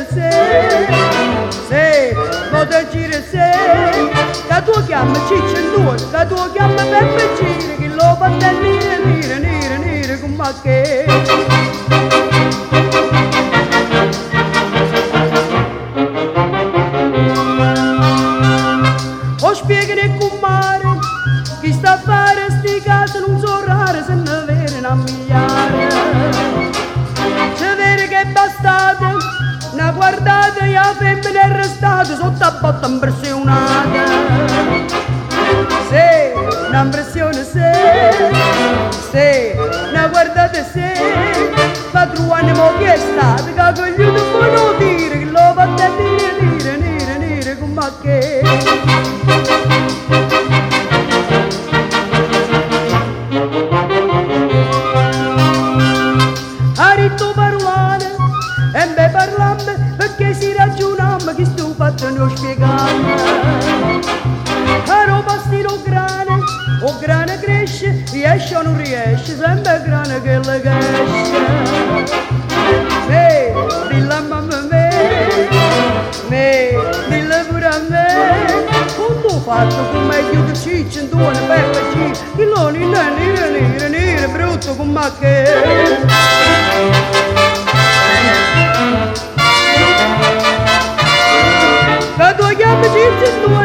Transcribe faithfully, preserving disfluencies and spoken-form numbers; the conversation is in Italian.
se, se, moda gira se, che tu chiami ciccia in due, che tu chiami peperoncino, che lo batte nire, nire, nire, nire, come che. O spiegare con mare, chi sta a fare sti casi non so rare, se ne vede una migliaia. C'è vero che è bastate, una guardata e la femmina è restata sotto a botta impressionata. Se, una impressione se, se, una guardata se, padrone mo chi è stato, che cogliuto può non dire, che lo batte a dire, dire, dire, dire, come che. Aritto parlare, e me parlando, perché si ragionava che sto fatto non spiegare. Caro pastino grane, o grane cresce, riesce o non riesce, sempre grane che le cresce. Me, dilla a mamma me, me, dilla pure a me, quando ho fatto come io che ciccia in tuone pepe ci, che non è nire, nire, nire, brutto come che. Che tu chiami ciccia in tuone